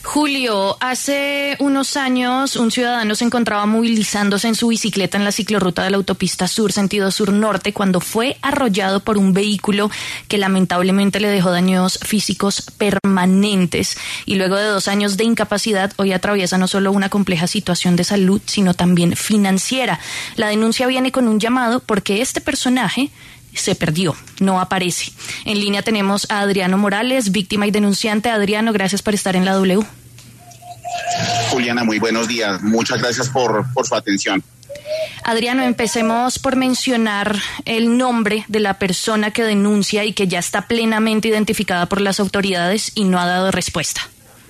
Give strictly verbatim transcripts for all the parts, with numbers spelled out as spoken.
Julio, hace unos años un ciudadano se encontraba movilizándose en su bicicleta en la ciclorruta de la autopista sur, sentido sur-norte, cuando fue arrollado por un vehículo que lamentablemente le dejó daños físicos permanentes. Y luego de dos años de incapacidad, hoy atraviesa no solo una compleja situación de salud, sino también financiera. La denuncia viene con un llamado porque este personaje se perdió, no aparece. En línea tenemos a Adriano Morales, víctima y denunciante. Adriano, gracias por estar en la W. Juliana, muy buenos días. Muchas gracias por, por su atención. Adriano, empecemos por mencionar el nombre de la persona que denuncia y que ya está plenamente identificada por las autoridades y no ha dado respuesta.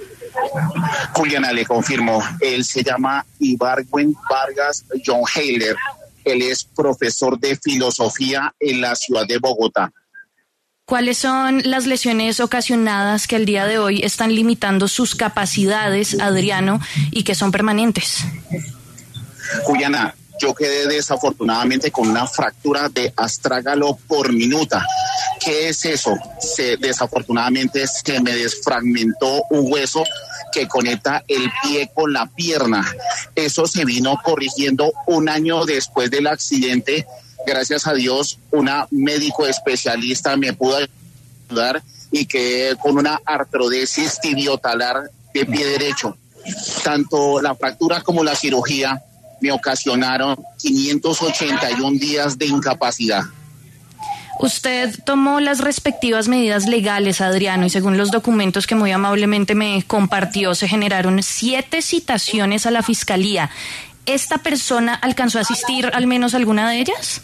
Juliana, le confirmo, él se llama Ibargüen Vargas John Heiler. Él es profesor de filosofía en la ciudad de Bogotá. ¿Cuáles son las lesiones ocasionadas que al día de hoy están limitando sus capacidades, Adriano, y que son permanentes? Juliana, yo quedé desafortunadamente con una fractura de astrágalo por minuta. ¿Qué es eso? Se, desafortunadamente se me desfragmentó un hueso que conecta el pie con la pierna. Eso se vino corrigiendo un año después del accidente. Gracias a Dios, una médico especialista me pudo ayudar y quedé con una artrodesis tibiotalar de pie derecho. Tanto la fractura como la cirugía me ocasionaron quinientos ochenta y un días de incapacidad. Usted tomó las respectivas medidas legales, Adriano, y según los documentos que muy amablemente me compartió, se generaron siete citaciones a la fiscalía. ¿Esta persona alcanzó a asistir al menos a alguna de ellas?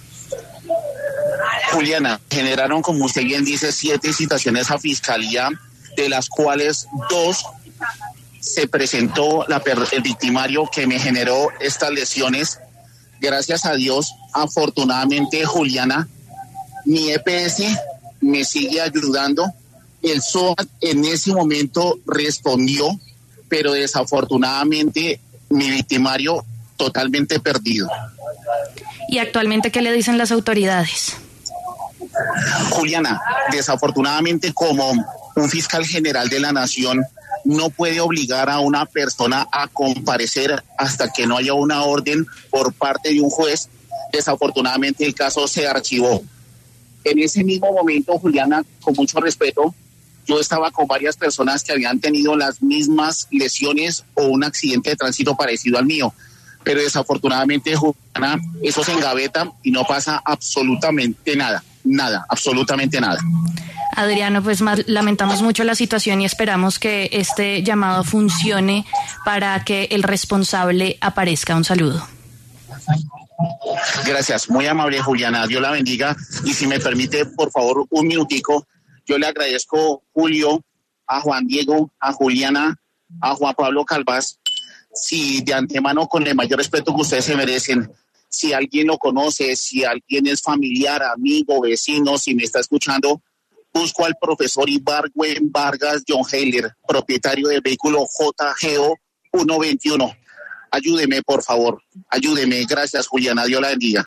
Juliana, generaron, como usted bien dice, siete citaciones a fiscalía, de las cuales dos se presentó la, el victimario que me generó estas lesiones. Gracias a Dios, afortunadamente, Juliana, mi E P S me sigue ayudando. El S O A T en ese momento respondió, pero desafortunadamente mi victimario totalmente perdido. ¿Y actualmente qué le dicen las autoridades? Juliana, desafortunadamente, como un fiscal general de la nación no puede obligar a una persona a comparecer hasta que no haya una orden por parte de un juez, desafortunadamente el caso se archivó. En ese mismo momento, Juliana, con mucho respeto, yo estaba con varias personas que habían tenido las mismas lesiones o un accidente de tránsito parecido al mío. Pero desafortunadamente, Juliana, eso se engaveta y no pasa absolutamente nada, nada, absolutamente nada. Adriano, pues más, lamentamos mucho la situación y esperamos que este llamado funcione para que el responsable aparezca. Un saludo. Gracias, muy amable, Juliana, Dios la bendiga. Y si me permite, por favor, un minutico, yo le agradezco, Julio, a Juan Diego, a Juliana, a Juan Pablo Calvás, si de antemano, con el mayor respeto que ustedes se merecen, si alguien lo conoce, si alguien es familiar, amigo, vecino, si me está escuchando, busco al profesor Ibargüen Vargas John Heiler, propietario del vehículo J G O ciento veintiuno. Ayúdeme, por favor, ayúdeme. Gracias, Juliana, Dios la bendiga.